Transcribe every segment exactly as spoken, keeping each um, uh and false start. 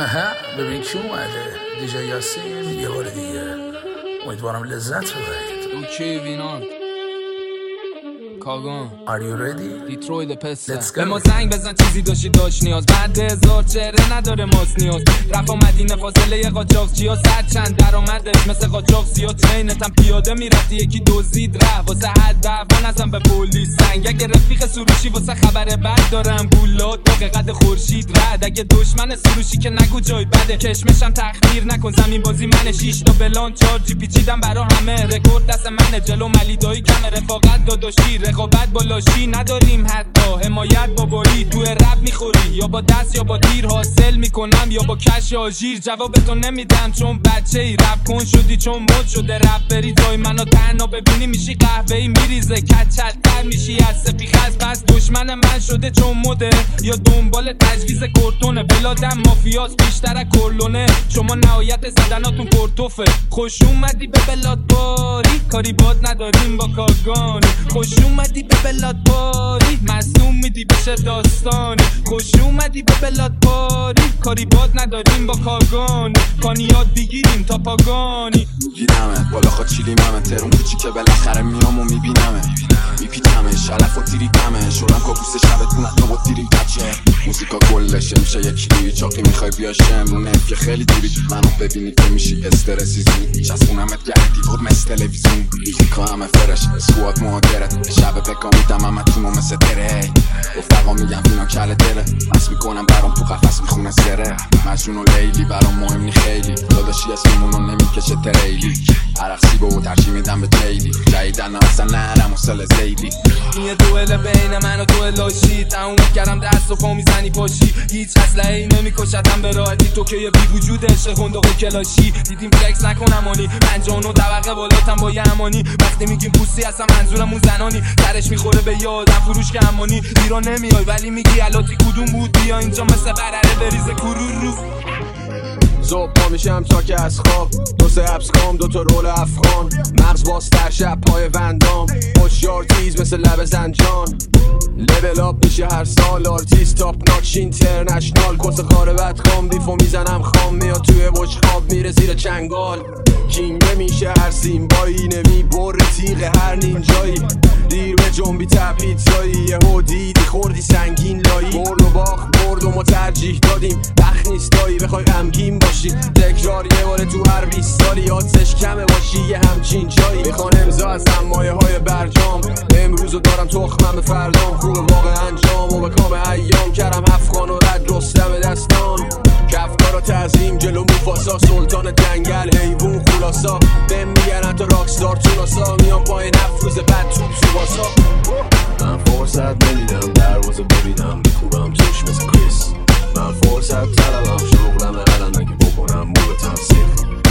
ببین کی اومده. دیجی یاسین یه بار دیگه. امیدوارم لذت ببرید. اوکی وینان کاگان Are you ready? دیتروید پسه به ما زنگ بزن چیزی داشتی داشت نیاز بعد هزار چهره نداره ماست نیاز رفا مدینه فاصله یه قاچاق چیا سر چند درامدش مثل قاچاق سیا ترینتم پیاده میرفتی یکی دوزید رفت واسه حد دعوا نزن به پلیس سنگ اگه رفیق سروشی واسه خبر بد دارم گولات با قد خورشید رد اگه دشمن سروشی که نگو جای بده کشمشم تخمیر نکن زمین بازی من شیش تا بلان چار جی پیچیدم برا همه رکورد دست من جلو ملیدایی کم رفاقت داداشی رقابت با لاشی نداریم حتی حمایت با باری تو رپ میخوری یا با دست یا با تیر حاصل میکنم یا با کش آژیر جوابتو نمیدم چون بچه ای رپ کن شدی چون مد شده رپ بری توی منو تنها ببینی میشی قهوه‌ای میریزه کچلتر میشی از سپیخ از پس دشمن من شده چون مده یا دنبال تجویز کورتونه بلادم مافیاس بیشتر از کرلونه شما نهایت زدناتون پرتوفه خوش اومدی به بلاد باری کاری باد نداریم با کاگانی خوش اومدی به بلاد باری مصدوم میدی بشه داستانی خوش اومدی به بلاد باری کاری باد نداریم با کاگانی کانیات بگیریم تا پاگانی گیرمه بالا خود چیلی ممه ترون کوچی که بالاخره میام و میبینمه میپیچمه شلف و تیریتمه شورم کابوس شبتون حتی با تیریم تچه موسیقا کلشه میشه یکی چاقی میخوای بیا شمرونه که خیلی دیری منو ببینی که میشی استرسی زود چسبونمت گردی بود مثل تلویزیون موسیقا همه فرش سکوات مهاجرت شب بکا میدم همه تونو مثل تره رفقا میگم اینا کل دره مس میکنم برام تو قفص میخونه سره مجنون و لیلی برام مهم نی خیلی داداشی اسممونو نمیکشه تریلی عرقسی با ترجیح میدم به جیلی جایدن اصلا نرم و سل زیلی یه دوئل بین من و تو لاشی تموم کردم دست و پا میزنی پاشی هیچ اسلحه‌ای نمیکشتم به راحتی تو که یه بی وجود عشق خندق و کلاشی دیدیم فلکس نکنم آنی پنجاه و طبقه بالاتم با یه امانی وقتی میگیم پوستی اصلا منظورمون زنانی سرش میخوره به یادم فروش که امانی ایران نمیای ولی میگی الاتی کدوم بود بیا اینجا مثل برره بریزه کرورو صبح پا میشم تا که از خواب دو سه ابسکام دو تا رول افغان مغز باز در شب پای وندام هوشیار تیز مثل لب زنجان لول آپ میشه هر سال آرتیست تاپ ناچ اینترنشنال کس خاره بدخام بیفو میزنم خام میاد توی بشخاب میره زیر چنگال کینگه میشه هر سیمبایی نمی بر تیغ هر نینجایی دیر به جنبی تپیتایی یه هودیدی خوردی سنگین لایی برد و باخ برد و ما ترجیح دادیم بخ نیستایی بخوای غمگین باشی تکرار یه باره تو هر بیست سالی یادش کمه باشی یه همچین جایی میخوان امضا از مایه های برجام امروزو دارم تخمم به فردام خوب واقع انجام و به کام ایام کردم افغان و رد رستم دستان کفکارا تعظیم جلو موفاسا سلطان جنگل حیوون خلاصا بهم میگن حتی راکستار توناسا میام پای نفروز بد توب سوباسا من فرصت نمیدم دروازه ببینم میکوبم چشم مثل کریس من فرصت طلبم شغلم الان اگه بکنم مو به تنصیف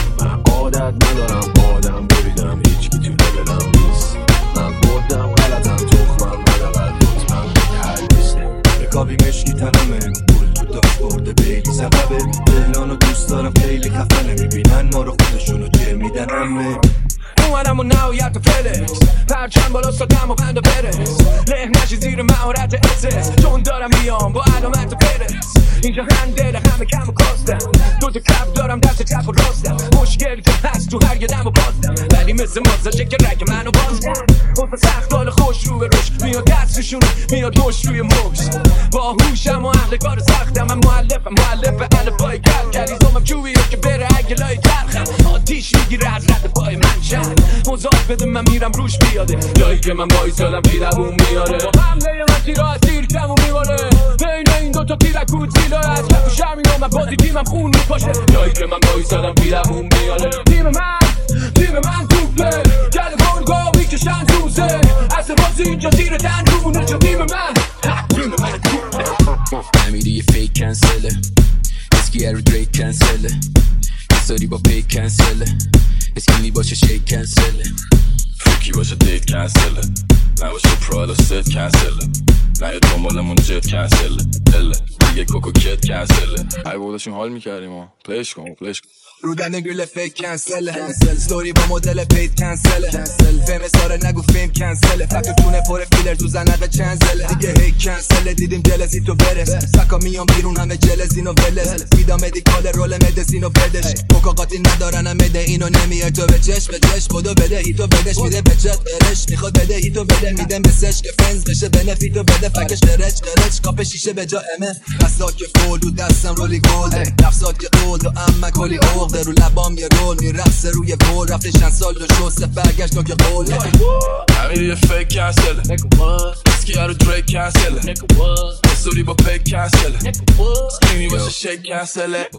من عادت ندارم آدم ببینم هیچ کی تو لبلم نیست من بردم غلطم تخمم ندقل لطفا حل نیست رکابی مشکی تنمه پول تو داشت برده بیلی سببه دلانو دوست دارم خیلی خفه نمیبینن ما رو خودشونو جه میدن همه اومدم و نهایت فلکس پرچم بالا سادم و بند و برس له نشی زیر مهارت اسس چون دارم میام با علامت پرس اینجا هندل همه کم و کاستم دو تا کف دارم دست چپ و راستم مشکل تو هست تو هر یدم و باستم ولی مثل مازاشه که رگ منو باز کن حرف سختال خوش رو به روش میاد دستشون میاد دوش روی مکس با هوشم و اهل کار سختم من مؤلفم مؤلف الفای کل کلیزامم چوبیه که بره اگه لای ترخم آتیش میگیره از رد پای من شد مزاد بده من میرم روش بیاده جایی که من بایستادم پیرمون میاره با حمله من تیرا از تیر کمون میباره بین این دوتا تیرکود زیلای از کف شمین و من بازی تیمم خون میپاشه جایی که من بایستادم پیرمون میاره تیم من تیم من دوبله گل گرگا میکشن دوزه اصل بازی اینجا زیر دندونه جا تیم من تیم من دوبله نمیری یه فیک کنسله اسکی ارو دریک کنسله حساری با پیک کنسله اسکینی باشه شیک کنسله فریکی باشه دیت کنسله نباشه پرال و ست کنسله نه دنبالمون جت کنسل دل دیگه کوکو کت کنسله ای بودشون حال میکردیم ها پلیش کن پلیش کن رودن گل فیک کنسل کنسل ستوری با مدل پید کنسل کنسل فیلم ساره نگو فیلم کنسل فکر تونه پر فیلر تو زنقه چنزل دیگه هی کنسل دیدیم جلسی تو برس سکا میام بیرون همه جلسینو ولس میدا مدیکال رول مدسینو بدش مکاقاتی ندارن هم بده اینو نمیاد تو به چش به چش بدو بده هیتو بدش میده به چت برش میخواد بده هیتو بده میدم به سش که فنز بشه بنفیتو بده فکش قرچ قرچ کاپ شیشه به جا ام بسات که فول رو دستم رولی گلد نفسات که اولد و اما کلی اوغ رو لبام یه رول میرقصه روی گل رفته چند سال دو شو برگشت نو که قول همین یه فیک کنسله اسکی رو دریک کنسله استوری با پیک کنسله سکینی باشه شیک کنسله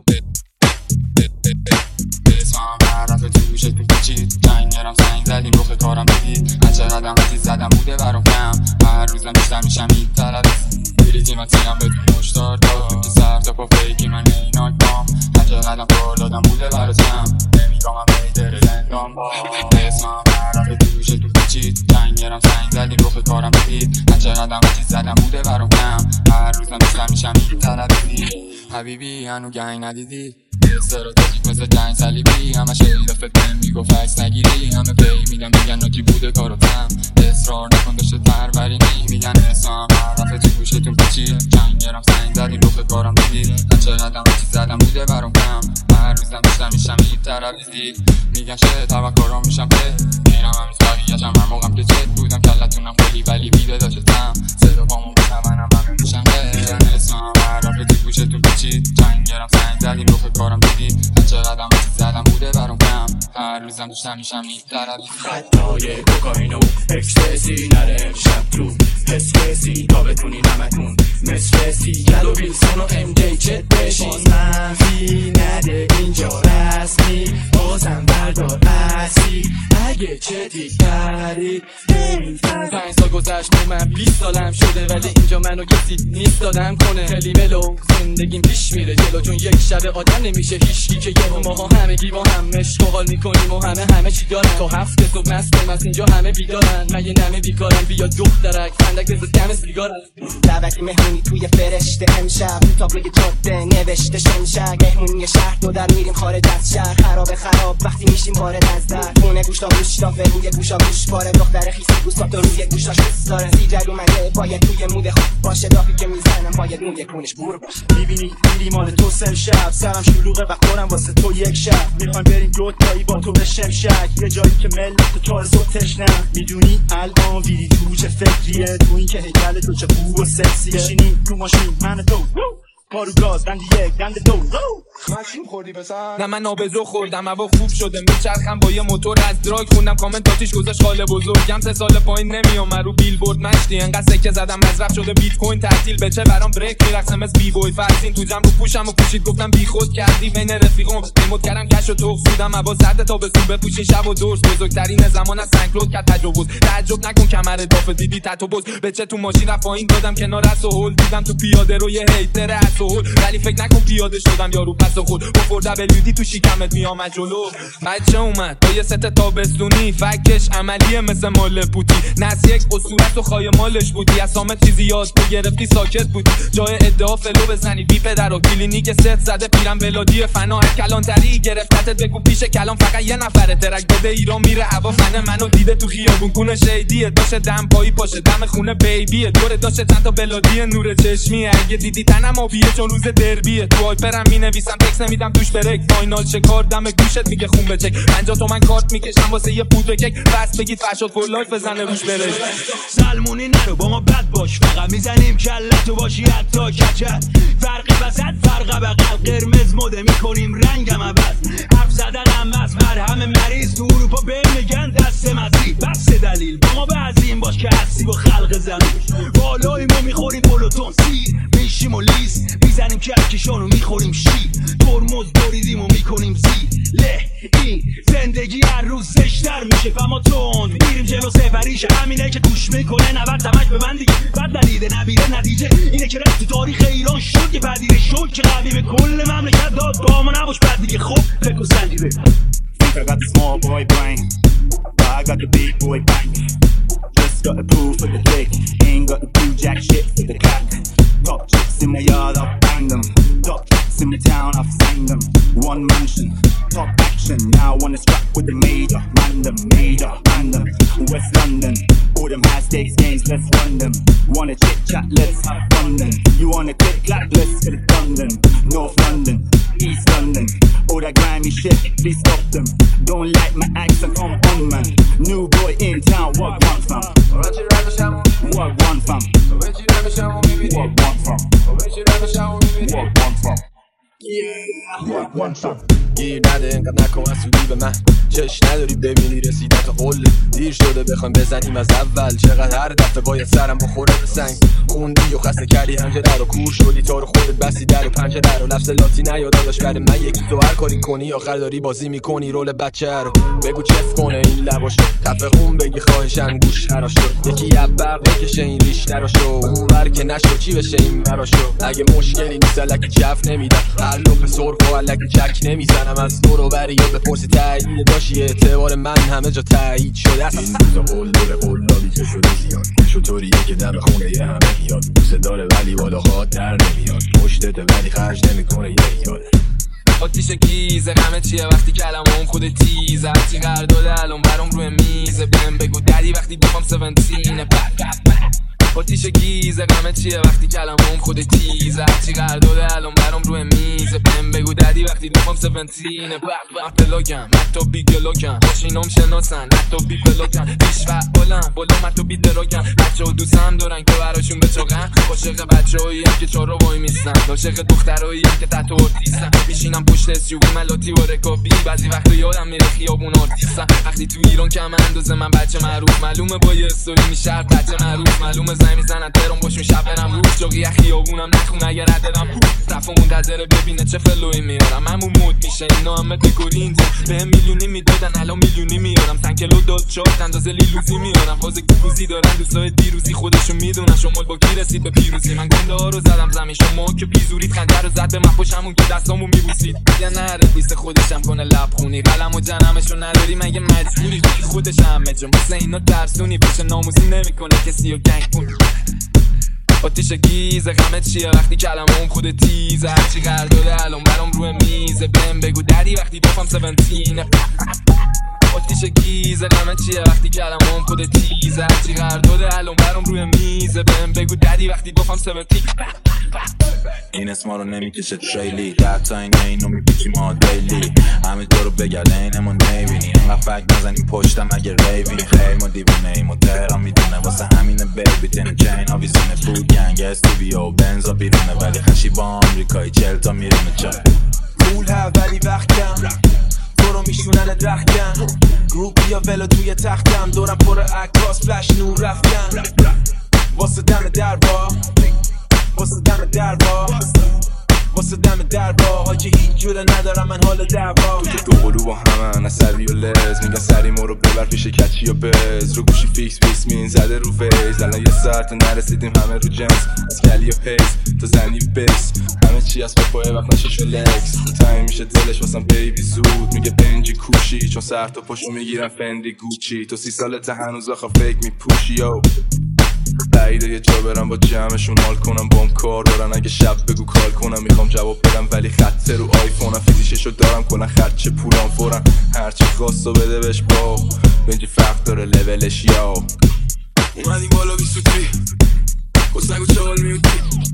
اسمم هر رفت توش تو پیچید جنگرم سنگ زدیم روخ کارم بدید هر چقدرم عزیز زدم بوده برام کم هر روزم بیشتر میشم این طرف بریزیم از سینم بدون مشتار دار که سر تا پا فیکی من ایناک بام هر چقدرم کار دادم بوده براتم نمیگم هم بیدر زندان با اسمم هر رفت توش تو پیچید جنگرم سنگ زدیم روخ کارم بدید هر چقدرم عزیز زدم بوده برام کم هر روزم بیشتر میشم این طرف حبیبی هنو گنگ ندیدی استراتژیک مثل جنگ صلیبی همه شیرفت بهم میگفت عکس نگیری همه پی میدن میگن ناکی بوده کاراتم اصرار نکن داشته پرورینی میگن اسمم هر رفت تو گوشتون پیچید جنگرم سنگ زدیم روخ کارم بدید هر چقدرم چیز زدم بوده برام کم هر روزم بیشتر میشم این طرفیزی میگن شه توکرام میشم که میرم همیز بقیه‌شم هر موقعم که چت بودم کلتونم خیلی ولی بیده داشتم صدا پامون بشم منم همه میشم که میگن اسمم هر رفت تو گوشتون پیچید جنگرم سنگ زدیم روخ کارم بدید هر چقدرم چیز زدم بوده برام کم هر روزم دوستم میشم این طرفیزی خطای کوکائین و اکستسی نره امشب تو حس کسی تا بتونی نمتون مسکسی گل و ویلسون و ام جی چت بشین باز منفی نده اینجا رسمی بازم بردار اسی اگه چتی کردی پنج سال گذشت و من بیست سالم شده ولی اینجا منو کسی نیست دادم کنه خیلی ملو زندگیم پیش میره جلو چون یک شب آدم نمیشه هیچکی که یه ماها همگی با هم عشق و حال میکنیم و همه همه چی دارن تا هفته صبح مستم از اینجا همه بیدارن من یه نمه بیکارم بیا دخترک فندک بزد کم سیگارم دعوتی مهمونی توی فرشته امشب تابلوی جاده نوشته شمشک مهمونی شهر دو در میریم خارج از شهر خراب خراب وقتی میشیم وارد از در خونه گوشتا گوشتا روی گوشا گوش باره دختر خیسی گوشتا روی گوشاش دوست داره سیجل اومده باید توی مود خوب باشه دافی که میزنم باید موی کنش بور باشه میبینی میری مال تو سه شب سرم شلوغه و خورم واسه تو یک شب میخوایم بریم دوتایی با تو به شمشک یه جایی که ملت تو از تو تشنم میدونی الان ویدی تو چه فکریه تو این که هیکل تو چه خوب و سکسیه بشینیم تو ماشین من تو پارو گاز دند یک دند دو ماشین خوردی بزن نه من آبزو خوردم هوا خوب شده میچرخم با یه موتور از دراگ خوندم کامنتاتیش گذاشت خاله بزرگم سه سال پایین نمیام رو بیلبورد مشتی انقدر سکه زدم مصرف شده بیت کوین تعطیل بچه برام بریک میرقصم از بی بوی فرسین تو جمع رو پوشم و پوشید گفتم بی خود کردی بین رفیقم میمود کردم کش و توخ سودم هوا سرد تا به سون بپوشین شب و دورس بزرگترین زمان از سنکلود کرد تجاوز تعجب نکن کمر دافه دیدی تتو بز بچه تو ماشین رفت پایین دادم کنار از هول دیدم تو پیاده رو یه هیتر از هول ولی فکر نکن پیاده شدم یارو پس خود بخور دبلیو دی تو شکمت میام جلو بچه اومد با یه ست تابستونی فکش عملیه مثل مال پوتی نس یک اسطورت و خای مالش بودی اسامت چیزی یاد تو گرفتی ساکت بودی جای ادعا فلو بزنی بی پدر و کلینیک ست زده پیرم بلادی فنا کلانتری گرفتت بگو پیش کلام فقط یه نفره ترک بده ایران میره هوا فنه منو دیده تو خیابون کونه شیدیه داشه دم پایی پاشه دم خونه بیبیه دور داشه چند تا بلادی نور چشمی اگه دیدی تنم آبیه چون روز دربیه تو آیپرم مینویسم تکس نمیدم توش بریک فاینال شکار دم گوشت میگه خون بچک پنجاه تومن کارت میکشم واسه یه پودر کیک بس بگید فرشاد فور لایف بزنه روش برش سلمونی نرو با ما بد باش فقط میزنیم کلتو باشی حتی کچت فرقی وسط فرق بغل قرمز مده میکنیم رنگم عوض حرف زدنم از مرهم مریض تو اروپا به میگن دست مزی بس دلیل با ما بعضیم باش که هستی با خلق زمین بالای ما میخوریم پلوتون سیر میشیم و لیز میزنیم کلکشانو میخوریم شیر ترمز بریدیم و میکنیم زیر له این زندگی هر روز زشتر میشه فما تند میریم جلو سفریش همینه که گوش میکنه نبرد تمک به من دیگه بد دلیده نبیره نتیجه اینه که رفت تو تاریخ ایران شد که پدیره شد که قوی به کل مملکت داد با ما نباش بد دیگه خب فکر و سنجی بپن I got the small boy brain, but I got the big boy bang. Just Just got the proof for the dick, ain't got the blue jack shit for the crack. Top chicks in the yard, I've banged them. Top chicks in the town, I've signed them. One mansion, top action. Now I wanna scrap with the major. Random, major, random. West London, all them high stakes games, let's run them. Wanna chit chat, let's have fun then. You wanna click clap, let's get it done then. North London, East London, all that grimy shit, please stop them. Don't like my accent, come on man. New boy in town, what one fam? What one fam? What one fam? What one fam? Yeah, what one fam? گیر نده انقدر نکن اصولی به من چش نداری ببینی رسیدن تا قله دیر شده بخوایم بزنیم از اول چقدر هر دفعه باید سرم بخوره به سنگ خوندی و خسته کردی همجره رو کور شدی تا رو خودت بستی در و پنجره رو لفظ لاتی نیاد داداش برای من یکی تو هر کاری کنی آخر داری بازی میکنی رول بچه رو بگو چف کنه این لباشو خفه خون بگی خواهشن گوش هراشو یکی ابق بکشه این ریش دراشو اون ور که نشو چی بشه این براشو اگه مشکلی نیست الکی چف نمیدم هر لپ سرخ و الکی چک نمیزنم از دور و بری یا بپرسی تایید داشتی اعتبار من همه جا تایید شده است این روزا قول داره قول داری که شده زیاد چطوریه که دم خونه یه همه میاد دوست داره ولی بالا خواد در نمیاد پشتته ولی خرج نمیکنه یه یاد آتیش گیزه غمه چیه وقتی کلمم خود تیزه هرچی قرارداده الان برام روی میزه بهم بگو ددی وقتی دوام سونتینه آتیش گیزه غمه چیه وقتی کلمم خود تیزه هرچی قرارداده الان برام روی میزه بهم بگو ددی وقتی دوام سونتینه من پلاکم حتی بی گلاکم ماشینام شناسن حتی بی پلاکم پیش فعالم بالا من تو بی دراکم بچه ها دوستم دارن که براشون بچاقم عاشق بچه هایی هم که چارا وای میستن عاشق دخترهایی هم که تحت آرتیستن میشینم پشت اسیوبی ملاتی و رکابی بعضی وقتا یادم میره خیابون آرتیستن وقتی تو ایران کم اندازه من بچه معروف معلومه با یه استوری میشه بچه معروف معلومه زنگ میزنن ترام باشون شب برم روز جاقی خیابونم نخون اگر رددم رفت منتظره ببینه چه فلوی میارم همون مود میشه اینا همه دکوری اینجا بهم میلیونی میدادن الان میلیونی میارم سنکلو داد شات اندازه لیلوزی میارم فاز گوزی دارن دوستای دیروزی خودشون میدونن شما با کی رسید به پیروزی من گنده ها رو زدم زمین شما که بیزورید خنده رو زد به من پشمون که دستامو میبوسید یا نره بیست خودشم کنه لبخونی قلم و جنمشو نداری مگه مجبوری خودش همه جا مثل اینا ترسونی پش ناموسی نمیکنه کسی و گنگ کنی آتیش گیزه غمه چیه وقتی کلمم خود تیزه هرچی قرارداده الان برام روی میزه بهم بگو ددی وقتی دوام سونتینه آتیش گیزه غمه چیه وقتی کلمم خود تیزه هرچی قرارداده الان برام روی میزه بهم بگو ددی وقتی دوام سونتینه این اسما رو نمیکشه تریلی ده تا این اینو میپیچی ما دیلی همه جا رو بگرده اینمون نمیبینی انقدر فکر نزنیم پشتم اگه ریبینی خیلی ما دیوونه ایم و تهران میدونه واسه همینه بیبی تین چین آویزونه بود گنگ استوبیا و بنزا بیرونه ولی خشی با آمریکایی چل تا میرونه چا پول ها ولی وقت کم تو رو میشونن درختم گروپ یا ولو توی تختم دورم پر عکاس فلش نور رفتم واسه دم در با واسه دم در با واسه دم در با حاجی هیچ جوره ندارم من حال دعوا دو قلو با همن عصبی و لز میگن سری ما رو ببر پیش کچی و بز رو گوشی فیکس فیکس مین زده رو فیز الان یه ساعت نرسیدیم همه رو جنس از کلی و پیس تو زنی بیس همه چی از پاپای وقت نشش و لکس تایم میشه دلش واسم بیبی زود میگه بنجی کوشی چون سر تا پشت میگیرم فندی گوچی تو سی سالت هنوز آخه فیک میپوشی یو بعیده یه جا برم با جمعشون حال کنم بام کار دارن اگه شب بگو کال کنم میخوام جواب بدم ولی خطه رو آیفونم فیزیششو دارم کنن خرچه پولام فورم هرچی خواستو بده بهش با بنجی فرق داره لولش یا اومدیم بالا بیست و تری کسنگو چوال میوتی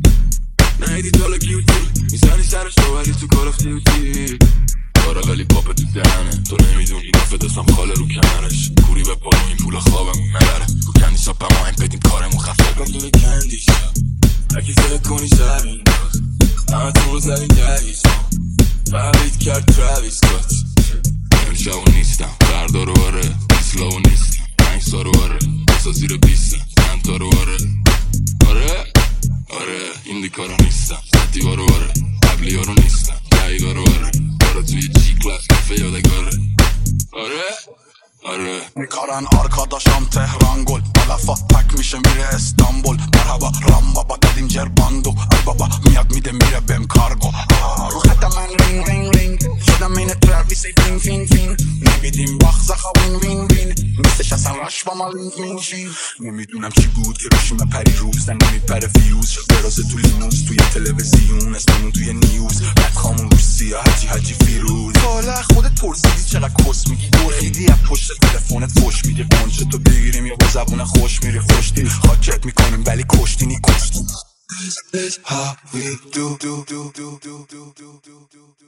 نهیدی تالا کیوتی میزنی سرش تو ولی تو کار اف دیوتی کارا ولی پاپ تو دهنه تو نمیدونی نفت دستم خاله رو کمرش کوری به پا این پول خوابم نبره رو کندی ساپم ما این بدیم کارمون خفه کن تو کندی اگه فکر کنی زمین همه تو رو زدیم دریز فهمید کرد تراویس کات امشبو نیستم فردا رو آره اسلاو نیستم پنج سا رو آره بسا زیر بیستم چند تا رو آره آره آره این دیکارو نیستم صدیگا رو آره قبلی ها رو نیستم دقیقا رو آره آره توی جی کلاس کافه یادگاره آره آره میکارن آرکاداشم تهران گل علفا پک میشه میره استانبول مرحبا رام بابا دادیم جرباندو ای بابا میاد میده میره بهم کارگو رو خطا من رینگ رینگ رینگ شدم این تراویس ای فین فین فین نمیدیم باخ زخا وین وین وین نیستش اصلا رش با ما لینک میشی. نمیدونم چی بود که بشیم پری روز در نمیپره فیوز برازه تو لینوس توی تلویزیون اسممون توی نیوز بعد خامون روش سیاه حجی حجی فیروز. حالا خودت پرسیدی چقدر کس میگی گرخیدی از پشت تلفنت فوش میگی قنچه تو بگیریم یا با زبون خوش میری خوشتی خاکت میکنیم ولی کشتی نی کشتی. This is how we do do do do do do do do do